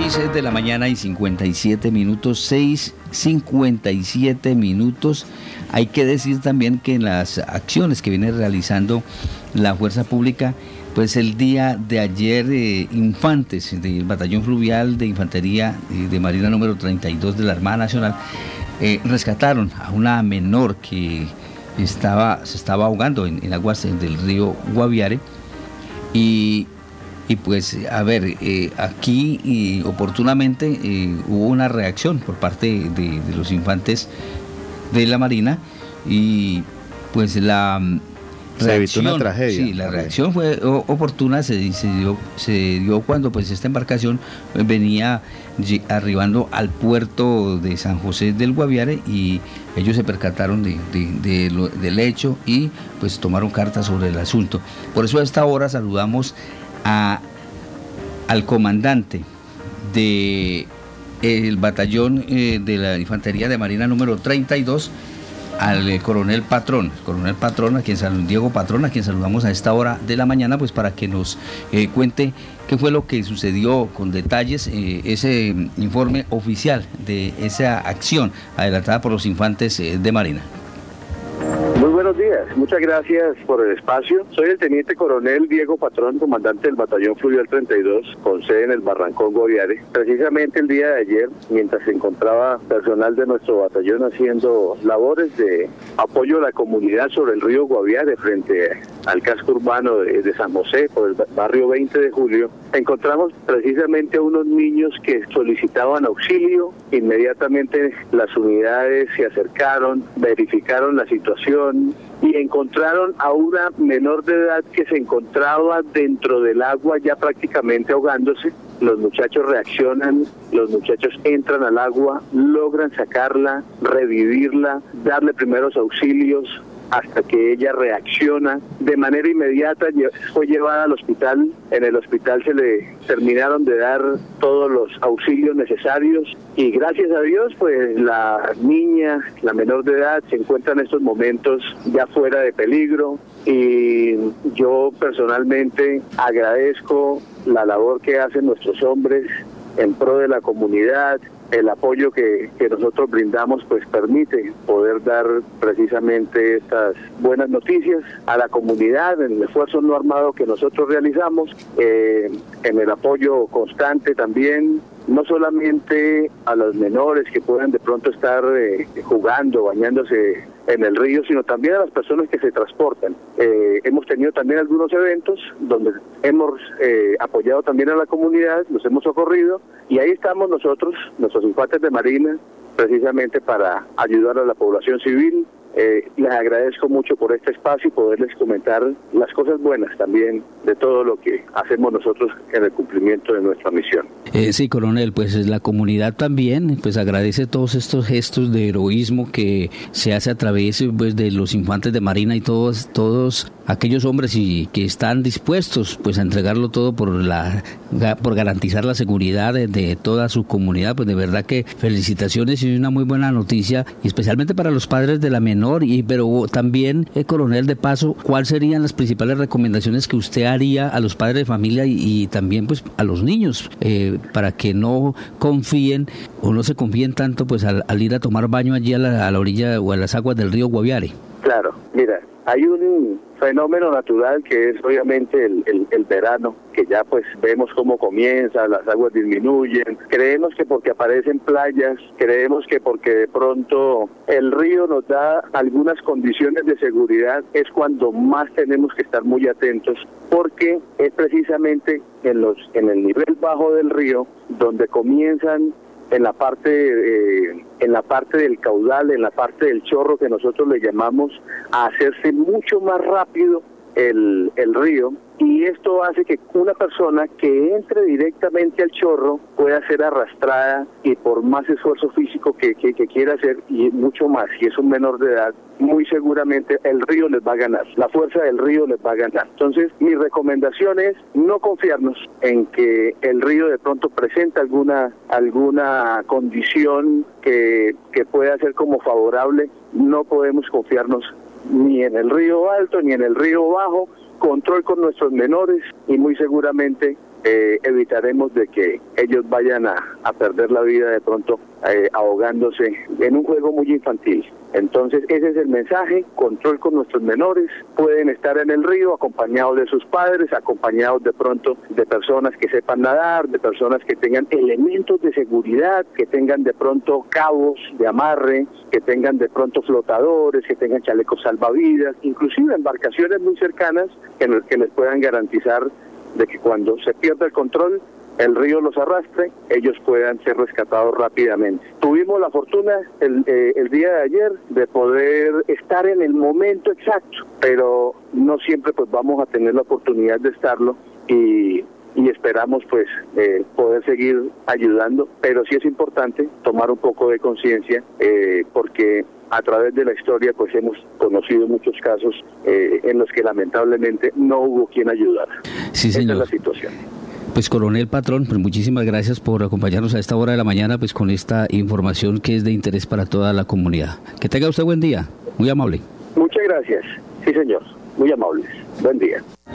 6 de la mañana y 57 minutos, 6:57 minutos. Hay que decir también que en las acciones que viene realizando la Fuerza Pública, pues el día de ayer, infantes del Batallón Fluvial de Infantería de Marina número 32 de la Armada Nacional rescataron a una menor que se estaba ahogando en aguas del río Guaviare. Y pues, a ver, aquí oportunamente hubo una reacción por parte de los infantes de la Marina y pues la se evitó una tragedia. Sí, la reacción fue oportuna, se dio cuando pues esta embarcación venía arribando al puerto de San José del Guaviare y ellos se percataron del hecho y pues tomaron cartas sobre el asunto. Por eso a esta hora saludamos al comandante del batallón de la Infantería de Marina número 32, al coronel Patrón, Diego Patrón, a quien saludamos a esta hora de la mañana, pues para que nos cuente qué fue lo que sucedió con detalles, ese informe oficial de esa acción adelantada por los infantes de Marina. Muy buenos días, muchas gracias por el espacio. Soy el teniente coronel Diego Patrón, comandante del Batallón Fluvial 32, con sede en el Barrancón Guaviare. Precisamente el día de ayer, mientras se encontraba personal de nuestro batallón haciendo labores de apoyo a la comunidad sobre el río Guaviare frente al casco urbano de San José, por el barrio 20 de Julio, encontramos precisamente a unos niños que solicitaban auxilio. Inmediatamente las unidades se acercaron, verificaron la situación y encontraron a una menor de edad que se encontraba dentro del agua ya prácticamente ahogándose. Los muchachos reaccionan, los muchachos entran al agua, logran sacarla, revivirla, darle primeros auxilios hasta que ella reacciona. De manera inmediata fue llevada al hospital. En el hospital se le terminaron de dar todos los auxilios necesarios y gracias a Dios pues la niña, la menor de edad, se encuentra en estos momentos ya fuera de peligro y yo personalmente agradezco la labor que hacen nuestros hombres en pro de la comunidad. El apoyo que nosotros brindamos pues permite poder dar precisamente estas buenas noticias a la comunidad en el esfuerzo no armado que nosotros realizamos, en el apoyo constante también, no solamente a los menores que pueden de pronto estar jugando, bañándose en el río, sino también a las personas que se transportan. Hemos tenido también algunos eventos donde hemos apoyado también a la comunidad, los hemos socorrido y ahí estamos nosotros, nuestros infantes de Marina, precisamente para ayudar a la población civil. Les agradezco mucho por este espacio y poderles comentar las cosas buenas también de todo lo que hacemos nosotros en el cumplimiento de nuestra misión. Sí, coronel, pues la comunidad también pues agradece todos estos gestos de heroísmo que se hace a través pues de los infantes de Marina y todos aquellos hombres que están dispuestos pues a entregarlo todo por garantizar la seguridad de toda su comunidad. Pues de verdad que felicitaciones y una muy buena noticia, y especialmente para los padres de la menor. Pero también, coronel, de paso, ¿cuáles serían las principales recomendaciones que usted haría a los padres de familia y también pues a los niños para que no confíen o no se confíen tanto pues al ir a tomar baño allí a la orilla o a las aguas del río Guaviare? Claro, mira, hay un fenómeno natural que es obviamente el verano, que ya pues vemos cómo comienza, las aguas disminuyen, creemos que porque aparecen playas, creemos que porque de pronto el río nos da algunas condiciones de seguridad, es cuando más tenemos que estar muy atentos, porque es precisamente en el nivel bajo del río donde comienzan en la parte del caudal, en la parte del chorro que nosotros le llamamos, a hacerse mucho más rápido el río, y esto hace que una persona que entre directamente al chorro pueda ser arrastrada y por más esfuerzo físico que quiera hacer y mucho más, si es un menor de edad, muy seguramente el río les va a ganar, la fuerza del río les va a ganar. Entonces mi recomendación es no confiarnos en que el río de pronto presenta alguna condición que pueda ser como favorable. No podemos confiarnos ni en el río alto ni en el río bajo. Control con nuestros menores y muy seguramente evitaremos de que ellos vayan a perder la vida de pronto ahogándose en un juego muy infantil. Entonces ese es el mensaje: control con nuestros menores. Pueden estar en el río acompañados de sus padres, acompañados de pronto de personas que sepan nadar, de personas que tengan elementos de seguridad, que tengan de pronto cabos de amarre, que tengan de pronto flotadores, que tengan chalecos salvavidas, inclusive embarcaciones muy cercanas que les puedan garantizar de que cuando se pierda el control, el río los arrastre, ellos puedan ser rescatados rápidamente. Tuvimos la fortuna el día de ayer de poder estar en el momento exacto, pero no siempre pues vamos a tener la oportunidad de estarlo y esperamos pues poder seguir ayudando, pero sí es importante tomar un poco de conciencia porque a través de la historia pues hemos conocido muchos casos en los que lamentablemente no hubo quien ayudara. Sí, señor. Esa es la situación. Pues coronel Patrón, pues muchísimas gracias por acompañarnos a esta hora de la mañana pues con esta información que es de interés para toda la comunidad. Que tenga usted buen día, muy amable. Muchas gracias, sí señor, muy amables, buen día.